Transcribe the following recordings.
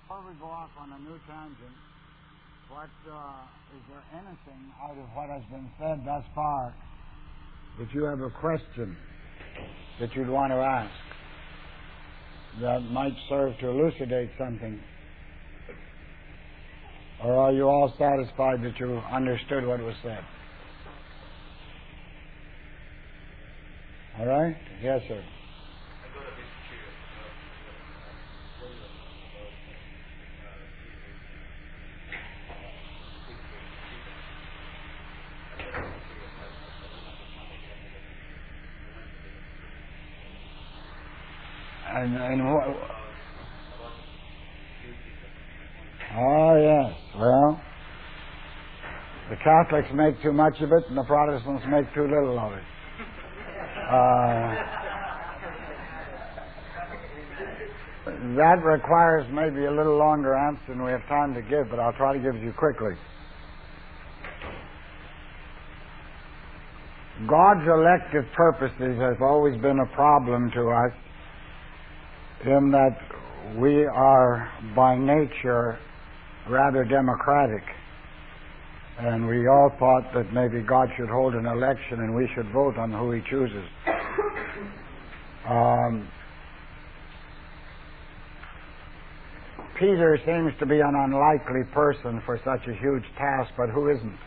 Before we go off on a new tangent, is there anything out of what has been said thus far that you have a question that you'd want to ask that might serve to elucidate something? Or are you all satisfied that you understood what was said? All right? Yes, sir. And what? Oh, yes. Well, the Catholics make too much of it, and the Protestants make too little of it. That requires maybe a little longer answer than we have time to give, but I'll try to give it you quickly. God's elective purposes have always been a problem to us, in that we are by nature rather democratic, and we all thought that maybe God should hold an election and we should vote on who He chooses. Peter seems to be an unlikely person for such a huge task, but who isn't?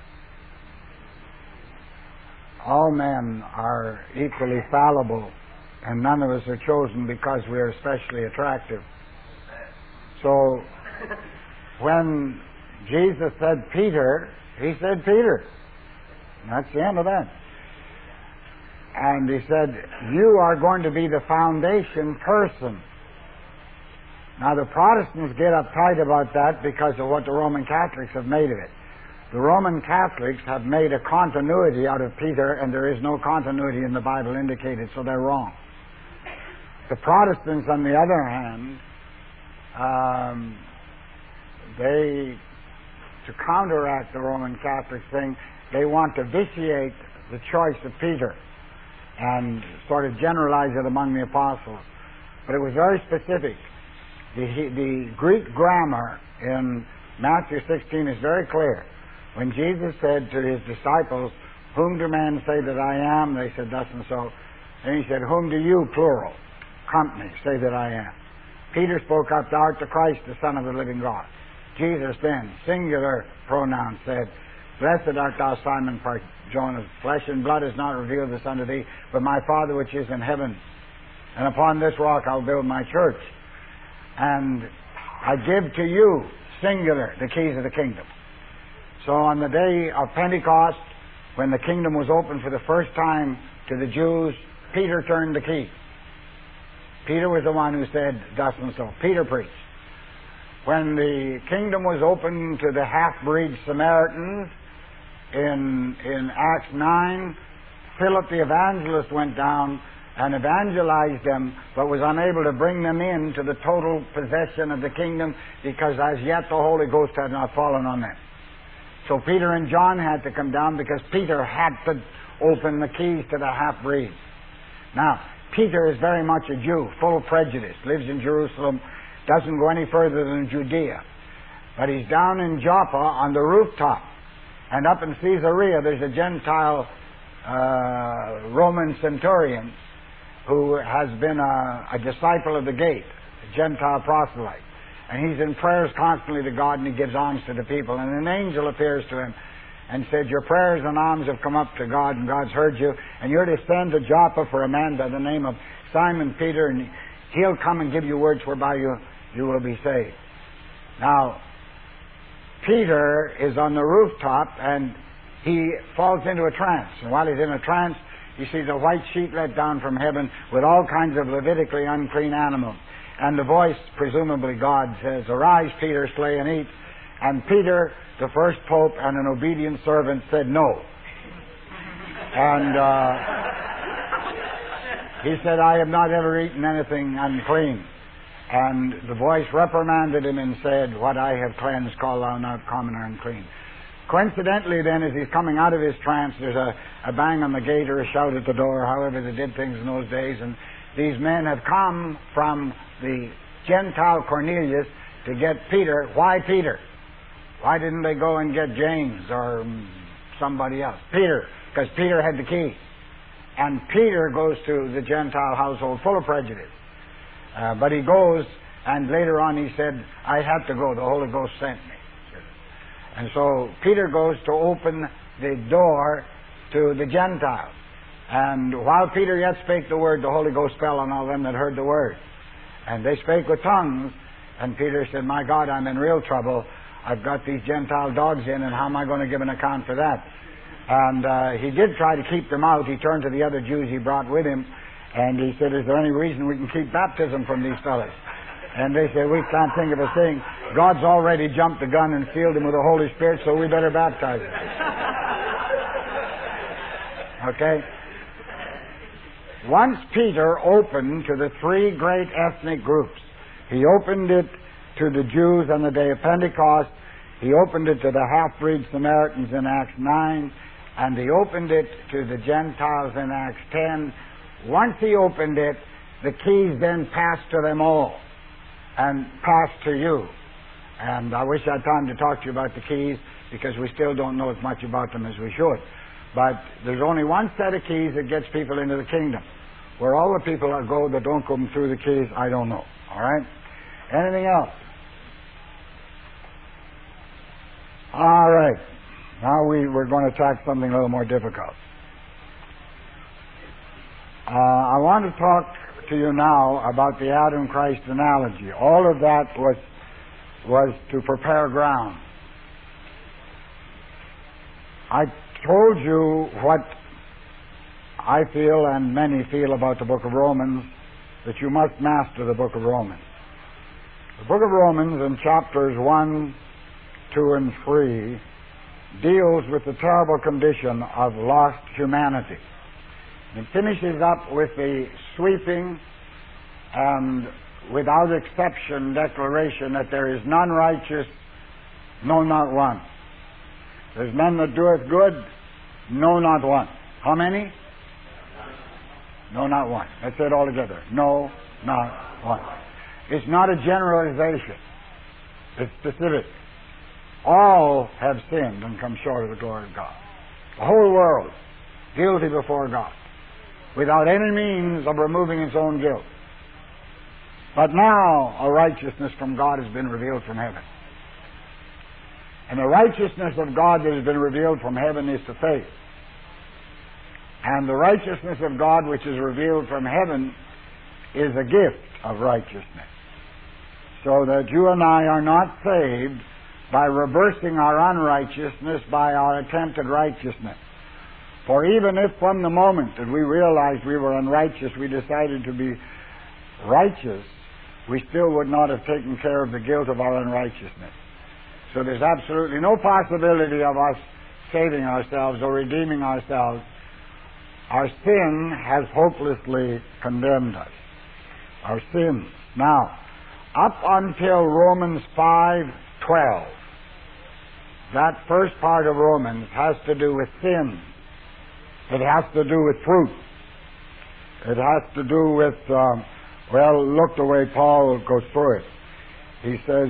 All men are equally fallible, and none of us are chosen because we are especially attractive. So, when Jesus said Peter, He said Peter. That's the end of that. And He said, you are going to be the foundation person. Now, the Protestants get uptight about that because of what the Roman Catholics have made of it. The Roman Catholics have made a continuity out of Peter, and there is no continuity in the Bible indicated, so they're wrong. The Protestants, on the other hand, to counteract the Roman Catholic thing, they want to vitiate the choice of Peter and sort of generalize it among the apostles. But it was very specific. The Greek grammar in Matthew 16 is very clear. When Jesus said to His disciples, whom do men say that I am? They said thus and so. And He said, whom do you, plural, company, say that I am? Peter spoke up, thou art the Christ, the Son of the living God. Jesus then, singular pronoun, said, blessed art thou, Simon Bar-Jonah, flesh and blood has not revealed this unto thee, but my Father which is in heaven. And upon this rock I'll build my church. And I give to you, singular, the keys of the kingdom. So on the day of Pentecost, when the kingdom was opened for the first time to the Jews, Peter turned the key. Peter was the one who said thus and so. Peter preached. When the kingdom was opened to the half-breed Samaritans in Acts 9, Philip the evangelist went down and evangelized them, but was unable to bring them into the total possession of the kingdom because as yet the Holy Ghost had not fallen on them. So Peter and John had to come down because Peter had to open the keys to the half-breeds. Now, Peter is very much a Jew, full of prejudice, lives in Jerusalem, doesn't go any further than Judea. But he's down in Joppa on the rooftop. And up in Caesarea there's a Gentile Roman centurion who has been a disciple of the gate, a Gentile proselyte. And he's in prayers constantly to God, and he gives alms to the people. And an angel appears to him and said, your prayers and alms have come up to God, and God's heard you, and you're to send to Joppa for a man by the name of Simon Peter, and he'll come and give you words whereby you will be saved. Now, Peter is on the rooftop, and he falls into a trance. And while he's in a trance, he sees a white sheet let down from heaven with all kinds of Levitically unclean animals. And the voice, presumably God, says, arise, Peter, slay and eat. And Peter, the first pope and an obedient servant, said no. And he said, I have not ever eaten anything unclean. And the voice reprimanded him and said, what I have cleansed call thou not common or unclean. Coincidentally then, as he's coming out of his trance, there's a bang on the gate or a shout at the door, however they did things in those days, and these men have come from the Gentile Cornelius to get Peter. Why Peter? Why didn't they go and get James or somebody else? Peter, because Peter had the key. And Peter goes to the Gentile household full of prejudice. But he goes, and later on he said, I had to go. The Holy Ghost sent me. And so Peter goes to open the door to the Gentiles. And while Peter yet spake the word, the Holy Ghost fell on all them that heard the word. And they spake with tongues. And Peter said, my God, I'm in real trouble. I've got these Gentile dogs in, and how am I going to give an account for that? And he did try to keep them out. He turned to the other Jews he brought with him, and he said, is there any reason we can keep baptism from these fellas? And they said, we can't think of a thing. God's already jumped the gun and sealed him with the Holy Spirit, so we better baptize him. Okay? Once Peter opened to the three great ethnic groups. He opened it to the Jews on the day of Pentecost. He opened it to the half-breed Samaritans in Acts 9. And he opened it to the Gentiles in Acts 10. Once he opened it, the keys then passed to them all. And passed to you. And I wish I had time to talk to you about the keys, because we still don't know as much about them as we should. But there's only one set of keys that gets people into the kingdom. Where all the people that go that don't come through the keys, I don't know. All right? Anything else? All right. Now we're going to attack something a little more difficult. I want to talk to you now about the Adam Christ analogy. All of that was to prepare ground. I told you what I feel and many feel about the book of Romans, that you must master the book of Romans. The book of Romans in chapters 1, 2, and 3 deals with the terrible condition of lost humanity. It finishes up with the sweeping and without exception declaration that there is none righteous, no, not one. There's none that doeth good, no, not one. How many? No, not one. Let's say it all together. No, not one. It's not a generalization. It's specific. All have sinned and come short of the glory of God. The whole world guilty before God, without any means of removing its own guilt. But now a righteousness from God has been revealed from heaven. And the righteousness of God that has been revealed from heaven is to faith. And the righteousness of God which is revealed from heaven is a gift of righteousness. So that you and I are not saved by reversing our unrighteousness by our attempted righteousness. For even if from the moment that we realized we were unrighteous, we decided to be righteous, we still would not have taken care of the guilt of our unrighteousness. So there's absolutely no possibility of us saving ourselves or redeeming ourselves. Our sin has hopelessly condemned us. Our sins. Now, up until Romans 5:12, that first part of Romans has to do with sin. It has to do with fruit. It has to do with, look the way Paul goes through it. He says,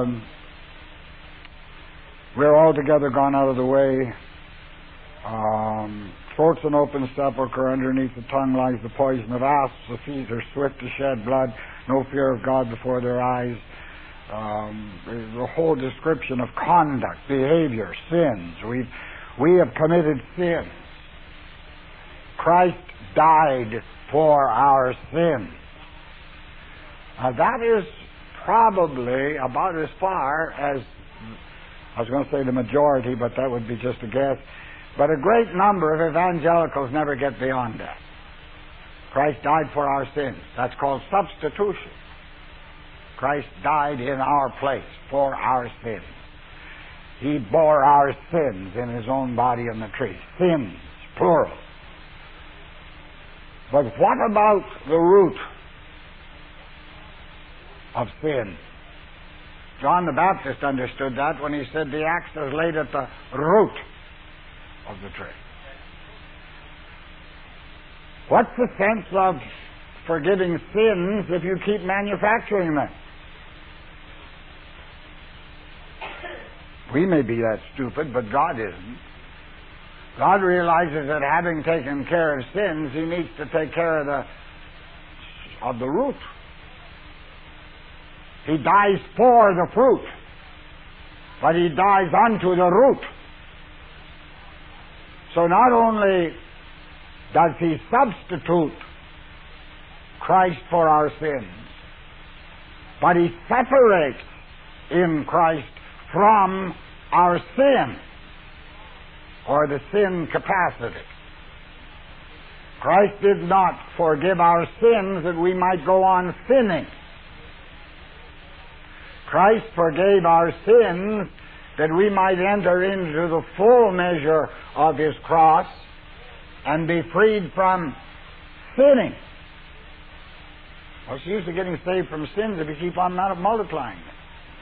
we're altogether gone out of the way. Throat's an open sepulchre, underneath the tongue lies the poison of asps, the feet are swift to shed blood, no fear of God before their eyes. The whole description of conduct, behavior, sins. We have committed sin. Christ died for our sins. Now that is probably about as far as, I was going to say the majority, but that would be just a guess. But a great number of evangelicals never get beyond that. Christ died for our sins. That's called substitution. Christ died in our place for our sins. He bore our sins in His own body on the tree. Sins, plural. But what about the root of sin? John the Baptist understood that when he said the axe is laid at the root of the tree. What's the sense of forgiving sins if you keep manufacturing them? We may be that stupid, but God isn't. God realizes that having taken care of sins, He needs to take care of the root. He dies for the fruit, but He dies unto the root. So not only does He substitute Christ for our sins, but He separates in Christ from our sin, or the sin capacity. Christ did not forgive our sins that we might go on sinning. Christ forgave our sins that we might enter into the full measure of His cross and be freed from sinning. What's the use of getting saved from sins if you keep on multiplying them?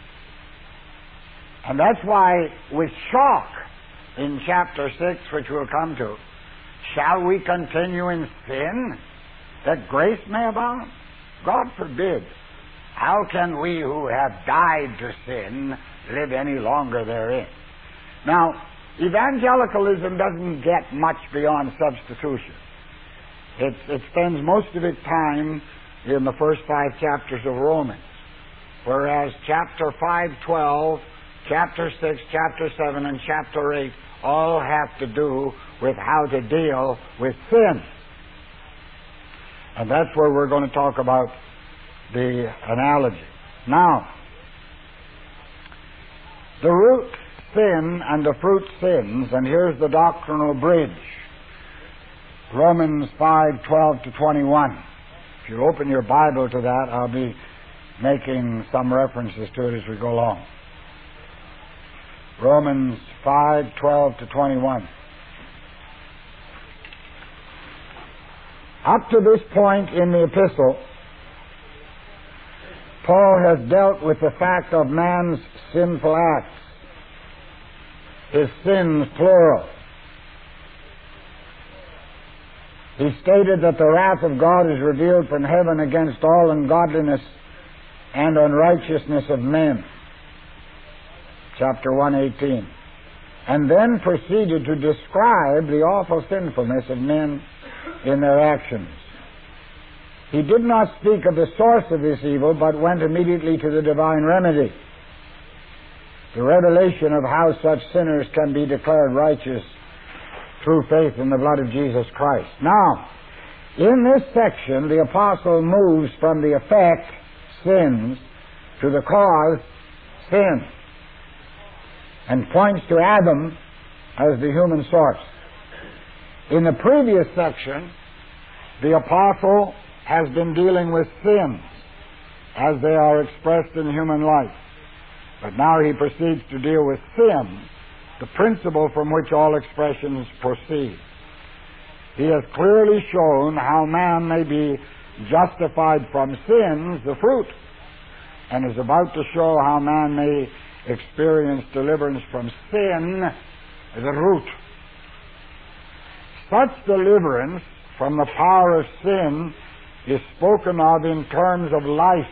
And that's why, with shock, in chapter 6, which we'll come to, shall we continue in sin that grace may abound? God forbid. How can we who have died to sin live any longer therein? Now, evangelicalism doesn't get much beyond substitution. It spends most of its time in the first 5 chapters of Romans, whereas chapter 5:12, chapter 6, chapter 7, and chapter 8 all have to do with how to deal with sin. And that's where we're going to talk about the analogy. Now, the root sin and the fruit sins, and here's the doctrinal bridge. Romans 5:12 to 21. If you open your Bible to that, I'll be making some references to it as we go along. Romans 5:12 to 21. Up to this point in the epistle, Paul has dealt with the fact of man's sinful acts, his sins plural. He stated that the wrath of God is revealed from heaven against all ungodliness and unrighteousness of men. Chapter 1:18. And then proceeded to describe the awful sinfulness of men in their actions. He did not speak of the source of this evil, but went immediately to the divine remedy, the revelation of how such sinners can be declared righteous through faith in the blood of Jesus Christ. Now, in this section, the apostle moves from the effect, sins, to the cause, sin, and points to Adam as the human source. In the previous section, the apostle has been dealing with sins as they are expressed in human life. But now he proceeds to deal with sin, the principle from which all expressions proceed. He has clearly shown how man may be justified from sins, the fruit, and is about to show how man may experience deliverance from sin, the root. Such deliverance from the power of sin is spoken of in terms of life.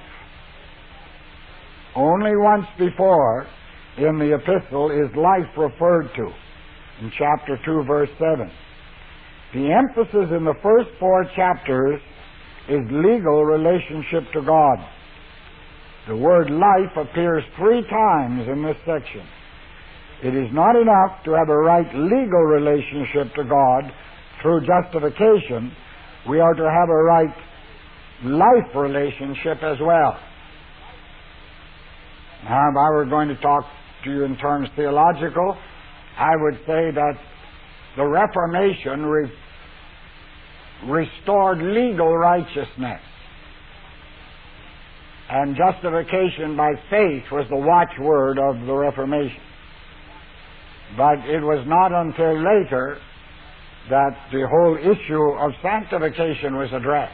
Only once before in the epistle is life referred to, in chapter 2, verse 7. The emphasis in the first 4 chapters is legal relationship to God. The word life appears 3 times in this section. It is not enough to have a right legal relationship to God through justification. We are to have a right life relationship as well. Now, if I were going to talk to you in terms theological, I would say that the Reformation restored legal righteousness, and justification by faith was the watchword of the Reformation. But it was not until later that the whole issue of sanctification was addressed.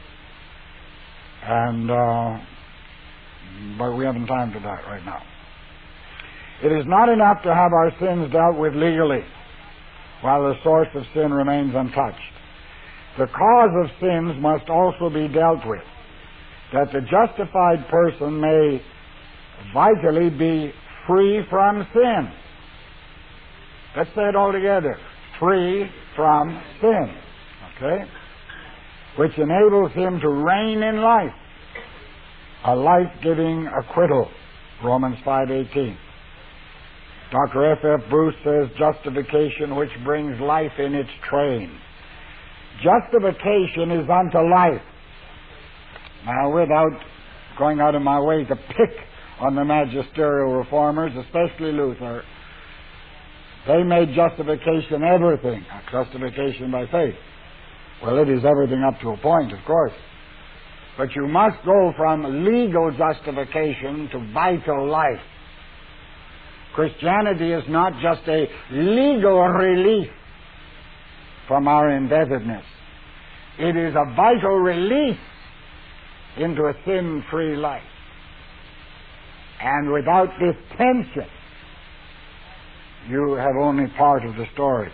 But we haven't time for that right now. It is not enough to have our sins dealt with legally, while the source of sin remains untouched. The cause of sins must also be dealt with, that the justified person may vitally be free from sin. Let's say it all together. Free from sin. Okay? Which enables him to reign in life. A life-giving acquittal. Romans 5:18. Dr. F.F. Bruce says, justification which brings life in its train. Justification is unto life. Now, without going out of my way to pick on the magisterial reformers, especially Luther, they made justification everything. Justification by faith. Well, it is everything up to a point, of course. But you must go from legal justification to vital life. Christianity is not just a legal relief from our indebtedness. It is a vital release into a sin-free life. And without this tension, you have only part of the story.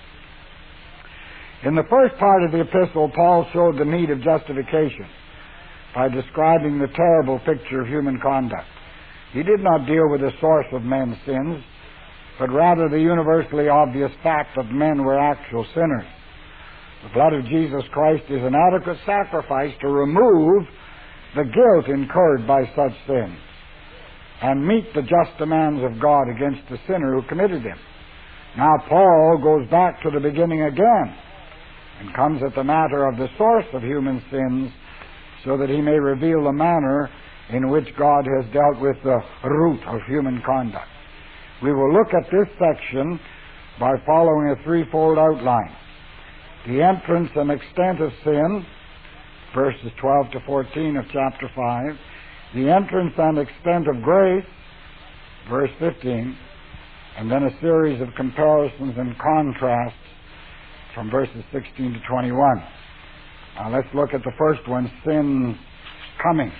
In the first part of the epistle, Paul showed the need of justification by describing the terrible picture of human conduct. He did not deal with the source of men's sins, but rather the universally obvious fact that men were actual sinners. The blood of Jesus Christ is an adequate sacrifice to remove the guilt incurred by such sins and meet the just demands of God against the sinner who committed them. Now Paul goes back to the beginning again and comes at the matter of the source of human sins so that he may reveal the manner in which God has dealt with the root of human conduct. We will look at this section by following a threefold outline. The entrance and extent of sin, verses 12 to 14 of chapter 5. The entrance and extent of grace, verse 15. And then a series of comparisons and contrasts from verses 16 to 21. Now let's look at the first one, sin coming.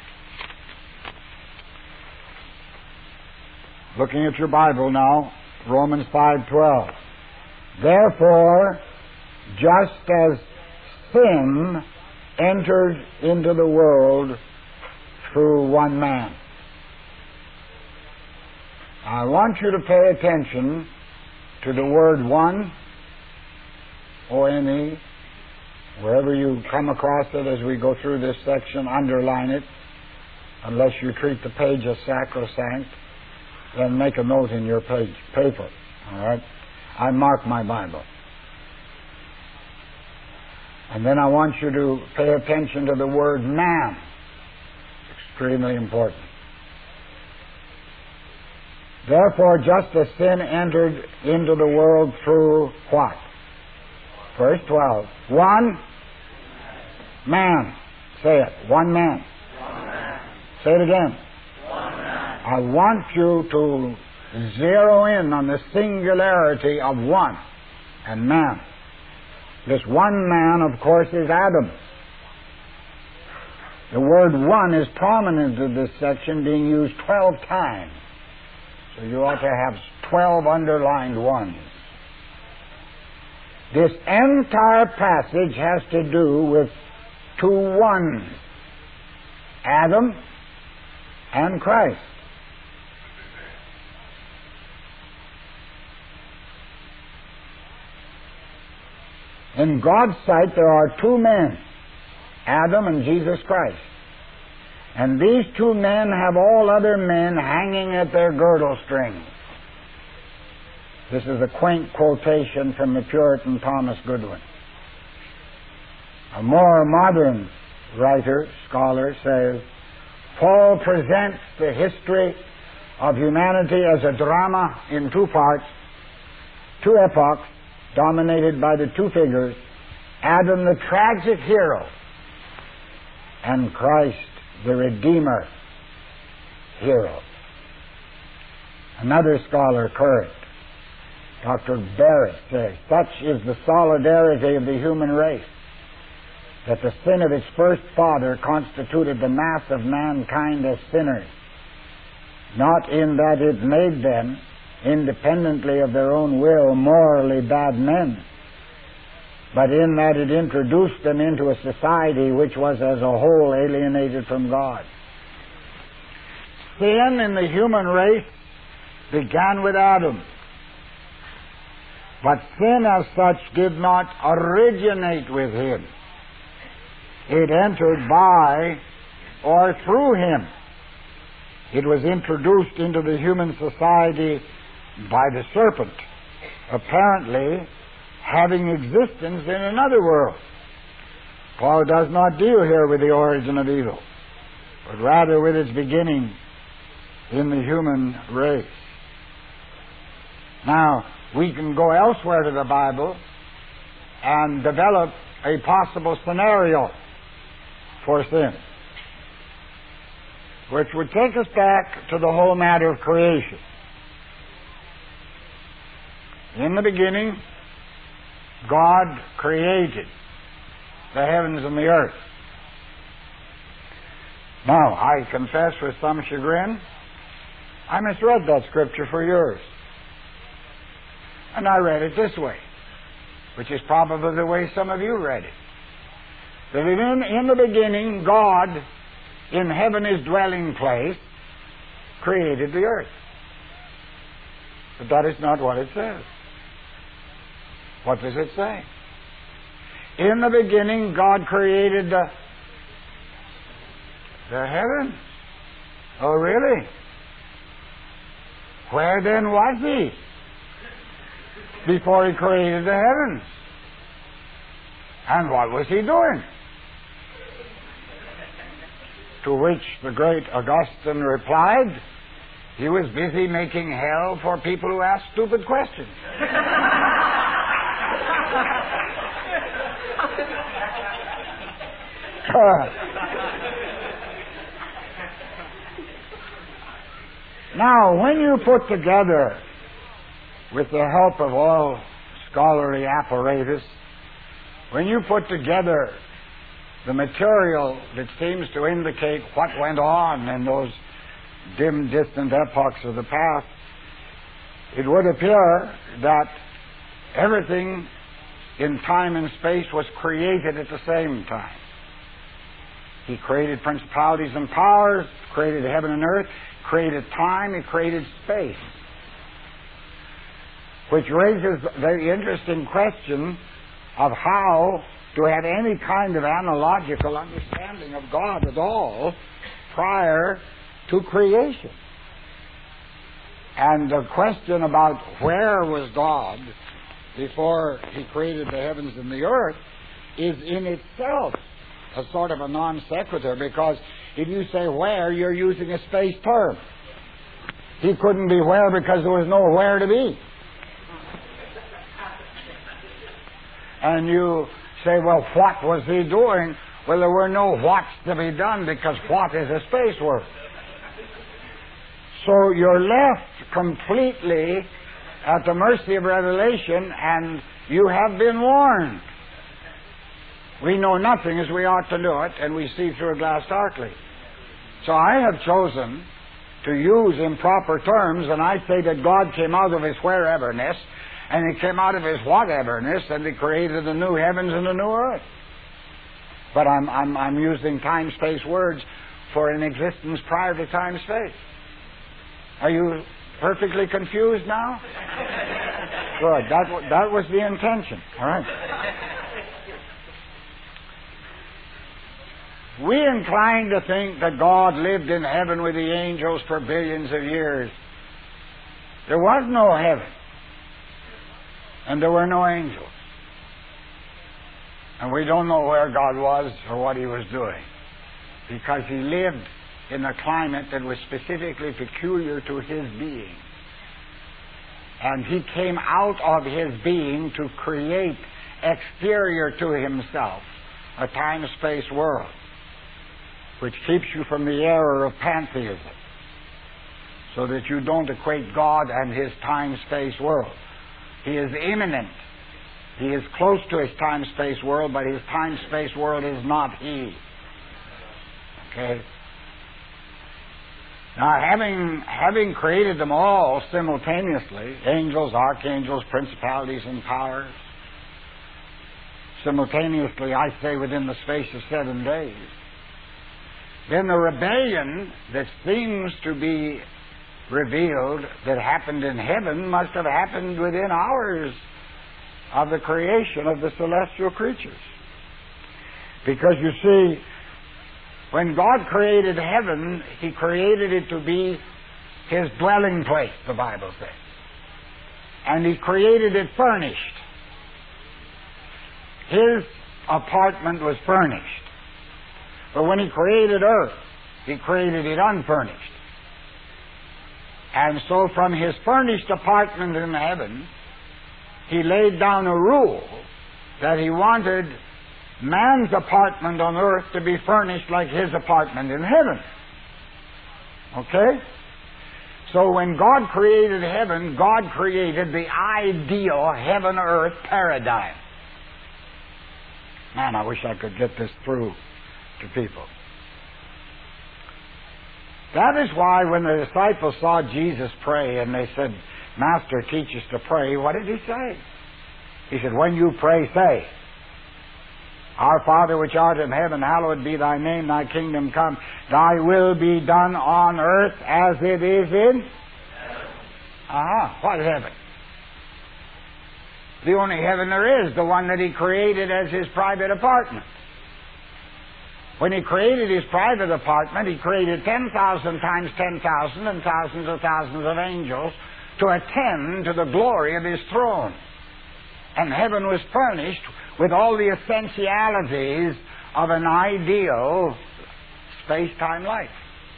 Looking at your Bible now, Romans 5:12. Therefore, just as sin entered into the world through one man. I want you to pay attention to the word one, O-N-E. Wherever you come across it as we go through this section, underline it, unless you treat the page as sacrosanct. Then make a note in your paper. All right? I mark my Bible. And then I want you to pay attention to the word man. Extremely important. Therefore, just as sin entered into the world through what? Verse 12. One man. Say it. One man. Say it again. I want you to zero in on the singularity of one and man. This one man, of course, is Adam. The word one is prominent in this section, being used 12 times. So you ought to have 12 underlined ones. This entire passage has to do with two ones, Adam and Christ. In God's sight, there are two men, Adam and Jesus Christ. And these two men have all other men hanging at their girdle strings. This is a quaint quotation from the Puritan Thomas Goodwin. A more modern writer, scholar, says, Paul presents the history of humanity as a drama in two parts, two epochs, dominated by the two figures, Adam the tragic hero and Christ the Redeemer hero. Another scholar, current, Dr. Barrett, says, such is the solidarity of the human race that the sin of its first father constituted the mass of mankind as sinners, not in that it made them, independently of their own will, morally bad men, but in that it introduced them into a society which was as a whole alienated from God. Sin in the human race began with Adam. But sin as such did not originate with him. It entered by or through him. It was introduced into the human society by the serpent, apparently having existence in another world. Paul does not deal here with the origin of evil, but rather with its beginning in the human race. Now, we can go elsewhere to the Bible and develop a possible scenario for sin, which would take us back to the whole matter of creation. In the beginning, God created the heavens and the earth. Now, I confess with some chagrin, I misread that scripture for years. And I read it this way, which is probably the way some of you read it. That in the beginning, God, in heaven his dwelling place, created the earth. But that is not what it says. What does it say? In the beginning, God created the heavens. Oh, really? Where then was he before he created the heavens? And what was he doing? To which the great Augustine replied, he was busy making hell for people who ask stupid questions. Now, when you put together, with the help of all scholarly apparatus, when you put together the material that seems to indicate what went on in those dim, distant epochs of the past, it would appear that everything in time and space was created at the same time. He created principalities and powers, created heaven and earth, created time, he created space. Which raises the interesting question of how to have any kind of analogical understanding of God at all prior to creation. And the question about where was God before he created the heavens and the earth is in itself a sort of a non sequitur, because if you say where, you're using a space term. He couldn't be where because there was nowhere to be. And you say, well, what was he doing? Well, there were no whats to be done, because what is a space word? So you're left completely at the mercy of revelation, and you have been warned. We know nothing as we ought to know it, and we see through a glass darkly. So I have chosen to use improper terms, and I say that God came out of his whereverness, and he came out of his whateverness, and he created the new heavens and the new earth. But I'm using time-space words for an existence prior to time-space. Are you perfectly confused now? Good. That was the intention. All right. We incline to think that God lived in heaven with the angels for billions of years. There was no heaven, and there were no angels. And we don't know where God was or what he was doing, because he lived in a climate that was specifically peculiar to his being. And he came out of his being to create exterior to himself a time-space world, which keeps you from the error of pantheism, so that you don't equate God and his time-space world. He is immanent. He is close to his time-space world, but his time-space world is not he. Okay? Now, having created them all simultaneously, angels, archangels, principalities, and powers, simultaneously, I say, within the space of 7 days, then the rebellion that seems to be revealed that happened in heaven must have happened within hours of the creation of the celestial creatures. Because you see, when God created heaven, He created it to be His dwelling place, the Bible says. And He created it furnished. His apartment was furnished. But when He created earth, He created it unfurnished. And so from His furnished apartment in heaven, He laid down a rule that He wanted man's apartment on earth to be furnished like His apartment in heaven. Okay? So when God created heaven, God created the ideal heaven-earth paradigm. Man, I wish I could get this through to people. That is why when the disciples saw Jesus pray and they said, Master, teach us to pray, what did He say? He said, when you pray, say, Our Father which art in heaven, hallowed be Thy name, Thy kingdom come, Thy will be done on earth as it is in heaven. What heaven? The only heaven there is, the one that He created as His private apartment. When He created His private apartment, He created 10,000 times 10,000 and thousands of angels to attend to the glory of His throne. And heaven was furnished with all the essentialities of an ideal space-time life.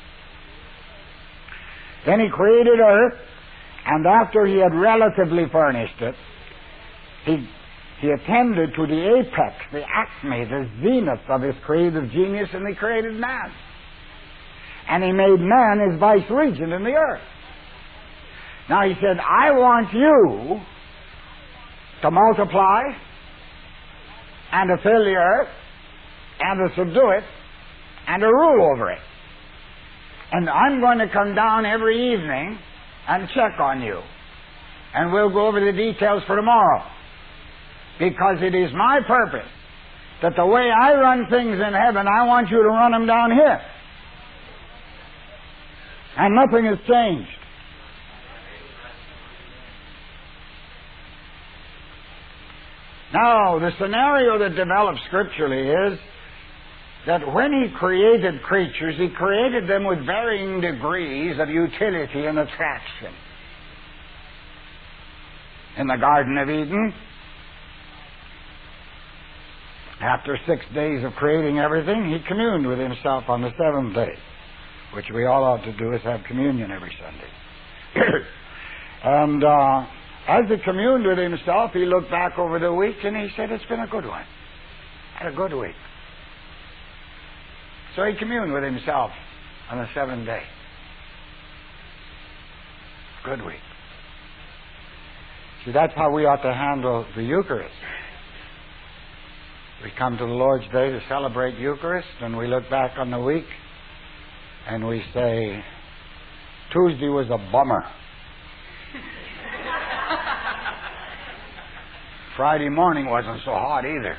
Then He created earth, and after He had relatively furnished it, He attended to the apex, the acme, the zenith of His creative genius, and He created man. And He made man His vice-regent in the earth. Now He said, I want you to multiply and to fill the earth and to subdue it and to rule over it. And I'm going to come down every evening and check on you. And we'll go over the details for tomorrow. Because it is my purpose that the way I run things in heaven, I want you to run them down here. And nothing has changed. Now, the scenario that develops scripturally is that when He created creatures, He created them with varying degrees of utility and attraction. In the Garden of Eden, after 6 days of creating everything, He communed with Himself on the seventh day, which we all ought to do is have communion every Sunday. And as He communed with Himself, He looked back over the week and He said, it's been a good one. Had a good week. So He communed with Himself on the seventh day. Good week. See, that's how we ought to handle the Eucharist. We come to the Lord's Day to celebrate Eucharist, and we look back on the week, and we say, Tuesday was a bummer. Friday morning wasn't so hot either.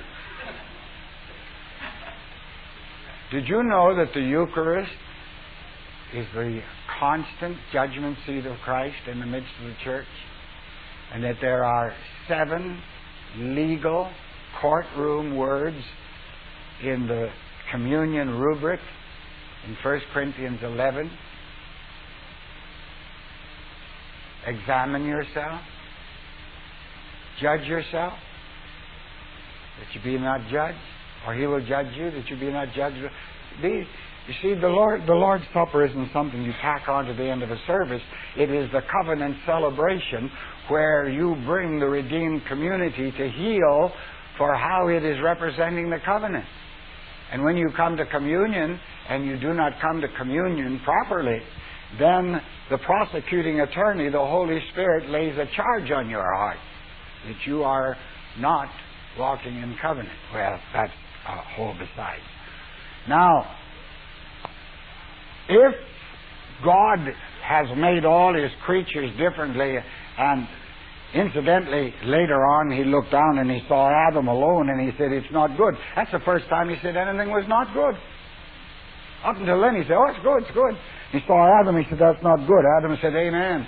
Did you know that the Eucharist is the constant judgment seat of Christ in the midst of the church? And that there are 7 legal courtroom words in the communion rubric in 1 Corinthians 11. Examine yourself. Judge yourself, that you be not judged, or He will judge you, that you be not judged. You see, the Lord's Supper isn't something you tack on to the end of a service. It is the covenant celebration where you bring the redeemed community to heal for how it is representing the covenant. And when you come to communion, and you do not come to communion properly, then the prosecuting attorney, the Holy Spirit, lays a charge on your heart that you are not walking in covenant. Well, that's a whole besides. Now, if God has made all His creatures differently, and incidentally, later on He looked down and He saw Adam alone and He said, it's not good. That's the first time He said anything was not good. Up until then He said, oh, it's good, it's good. He saw Adam. He said, that's not good. Adam said, amen.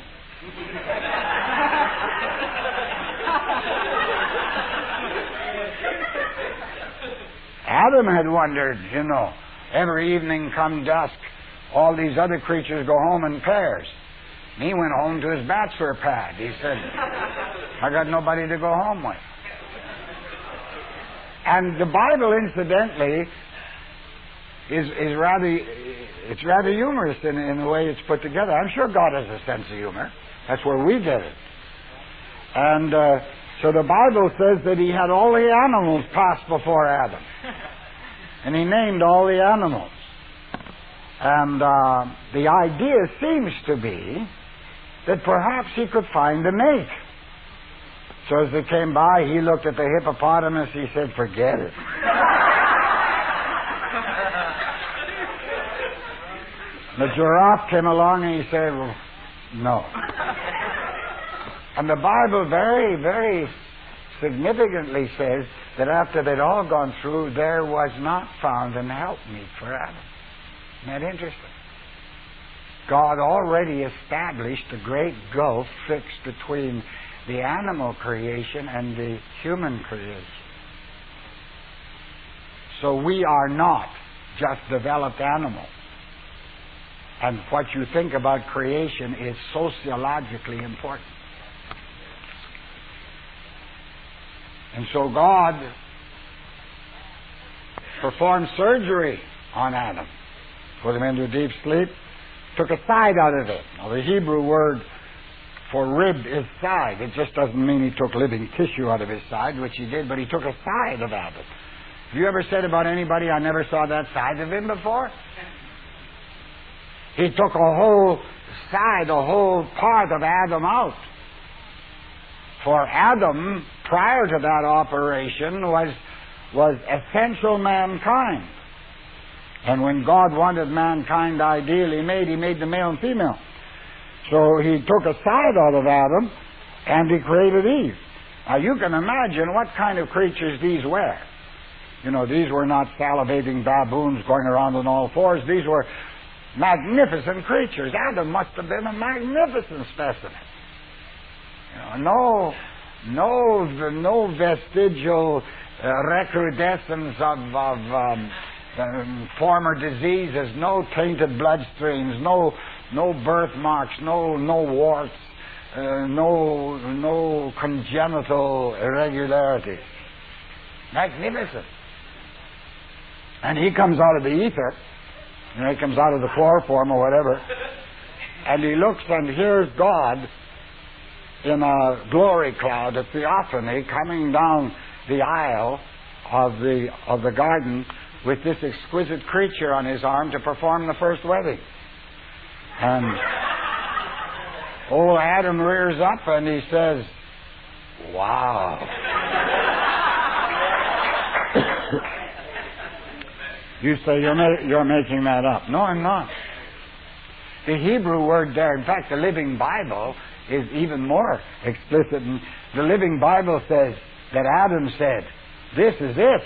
Adam had wondered, every evening come dusk, all these other creatures go home in pairs. And he went home to his bachelor pad. He said, I got nobody to go home with. And the Bible, incidentally, is rather humorous in the way it's put together. I'm sure God has a sense of humor. That's where we get it. And so the Bible says that he had all the animals pass before Adam. And he named all the animals. And the idea seems to be that perhaps he could find a mate. So as they came by, he looked at the hippopotamus. He said, forget it. The giraffe came along and he said, well, no. And the Bible very, very significantly says that after they'd all gone through, there was not found an helpmeet for Adam. Isn't that interesting? God already established a great gulf fixed between the animal creation and the human creation. So we are not just developed animals. And what you think about creation is sociologically important. And so God performed surgery on Adam, put him into a deep sleep, took a side out of it. Now, the Hebrew word for rib is side. It just doesn't mean he took living tissue out of his side, which he did, but he took a side of Adam. Have you ever said about anybody, I never saw that side of him before? He took a whole side, a whole part of Adam out. For Adam, prior to that operation, was essential mankind. And when God wanted mankind ideally made, he made the male and female. So he took a side out of Adam and he created Eve. Now you can imagine what kind of creatures these were. These were not salivating baboons going around on all fours. These were magnificent creatures. Adam must have been a magnificent specimen. No vestigial recrudescence of former diseases, no tainted bloodstreams, no birthmarks, no warts, no congenital irregularities. Magnificent. And he comes out of the ether, he comes out of the chloroform or whatever, and he looks and hears God in a glory cloud, a theophany, coming down the aisle of the garden with this exquisite creature on his arm to perform the first wedding. And old Adam rears up and he says, wow. You say you're making that up. No, I'm not. The Hebrew word there, in fact, the Living Bible is even more explicit. The Living Bible says that Adam said, this is it.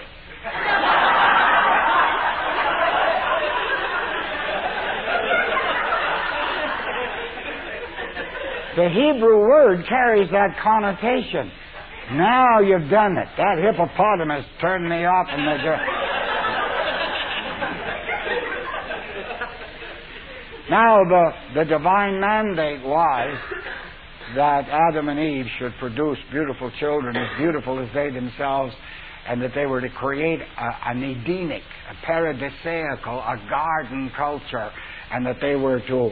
The Hebrew word carries that connotation. Now you've done it. That hippopotamus turned me off and Now the divine mandate was that Adam and Eve should produce beautiful children as beautiful as they themselves, and that they were to create an Edenic, a paradisaical, a garden culture, and that they were to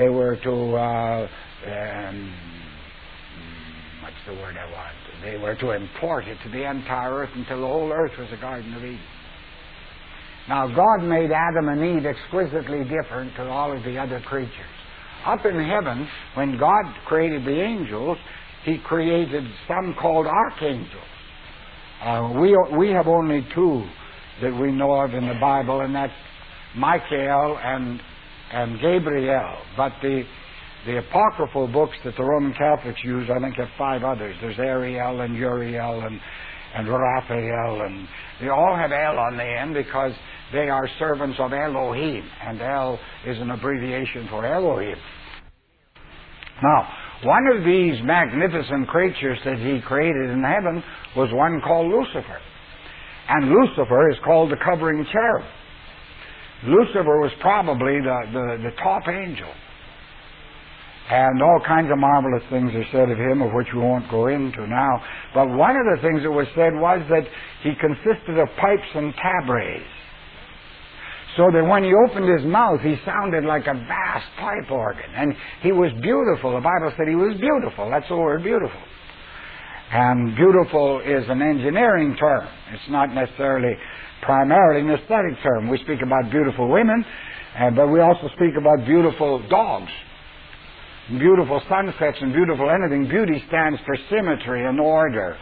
what's the word I want? They were to import it to the entire earth until the whole earth was a Garden of Eden. Now, God made Adam and Eve exquisitely different to all of the other creatures. Up in heaven, when God created the angels, He created some called archangels. We have only two that we know of in the Bible, and that's Michael and Gabriel. But the apocryphal books that the Roman Catholics use, I think, have 5 others. There's Ariel and Uriel and Raphael, and they all have L on the end because they are servants of Elohim, and El is an abbreviation for Elohim. Now, one of these magnificent creatures that he created in heaven was one called Lucifer. And Lucifer is called the covering cherub. Lucifer was probably the top angel. And all kinds of marvelous things are said of him, of which we won't go into now. But one of the things that was said was that he consisted of pipes and tabrets. So that when he opened his mouth, he sounded like a vast pipe organ. And he was beautiful. The Bible said he was beautiful. That's the word, beautiful. And beautiful is an engineering term. It's not necessarily primarily an aesthetic term. We speak about beautiful women, but we also speak about beautiful dogs. Beautiful sunsets and beautiful anything. Beauty stands for symmetry and order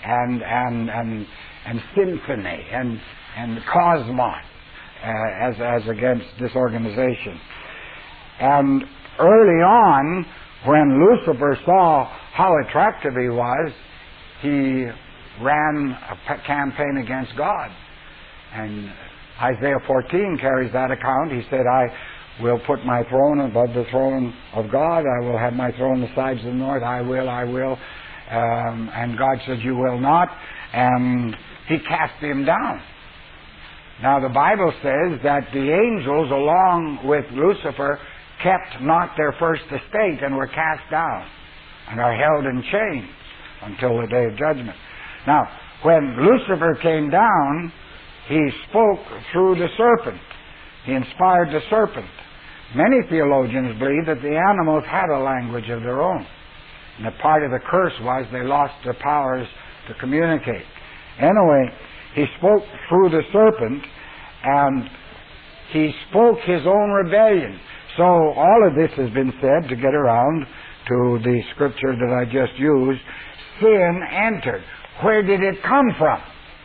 and symphony and cosmos as against disorganization. And early on, when Lucifer saw how attractive he was, he ran a campaign against God. And Isaiah 14 carries that account. He said, I will put my throne above the throne of God. I will have my throne on the sides of the north. I will. And God said, you will not. And he cast him down. Now the Bible says that the angels, along with Lucifer, kept not their first estate and were cast down and are held in chains until the day of judgment. Now, when Lucifer came down, he spoke through the serpent. He inspired the serpent. Many theologians believe that the animals had a language of their own. And that part of the curse was they lost their powers to communicate. Anyway, he spoke through the serpent, and he spoke his own rebellion. So all of this has been said to get around to the scripture that I just used. Sin entered. Where did it come from?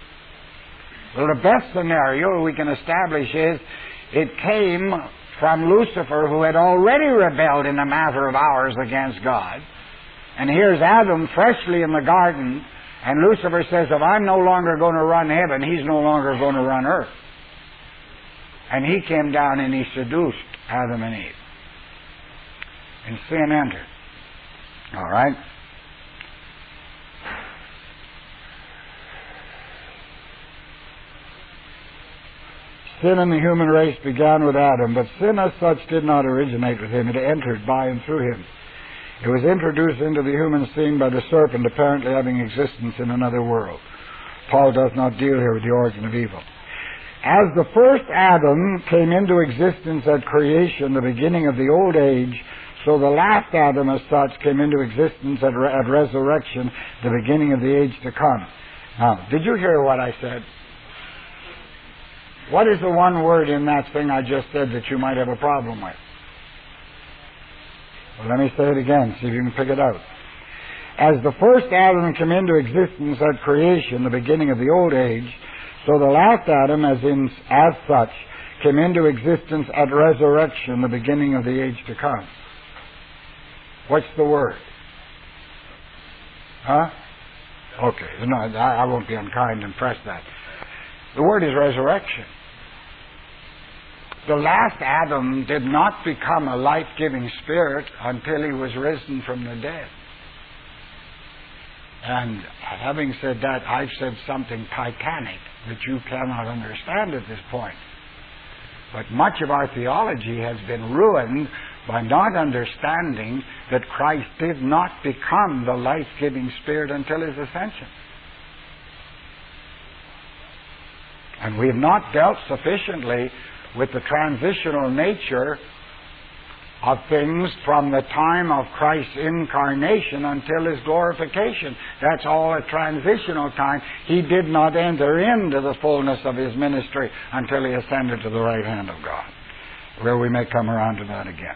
Well, the best scenario we can establish is it came from Lucifer, who had already rebelled in a matter of hours against God. And here's Adam freshly in the garden, and Lucifer says, if I'm no longer going to run heaven, he's no longer going to run earth. And he came down and he seduced Adam and Eve. And sin entered. All right? Sin in the human race began with Adam, but sin as such did not originate with him. It entered by and through him. It was introduced into the human scene by the serpent, apparently having existence in another world. Paul does not deal here with the origin of evil. As the first Adam came into existence at creation, the beginning of the old age, so the last Adam as such came into existence at resurrection, the beginning of the age to come. Now, did you hear what I said? What is the one word in that thing I just said that you might have a problem with? Well, let me say it again, see if you can pick it out. As the first Adam came into existence at creation, the beginning of the old age, so the last Adam, as such, came into existence at resurrection, the beginning of the age to come. What's the word? Huh? Okay, no, I won't be unkind and press that. The word is resurrection. The last Adam did not become a life-giving spirit until he was risen from the dead. And having said that, I've said something titanic that you cannot understand at this point. But much of our theology has been ruined by not understanding that Christ did not become the life-giving spirit until his ascension. And we have not dealt sufficiently with the transitional nature of things from the time of Christ's incarnation until his glorification. That's all a transitional time. He did not enter into the fullness of his ministry until he ascended to the right hand of God, where we may come around to that again.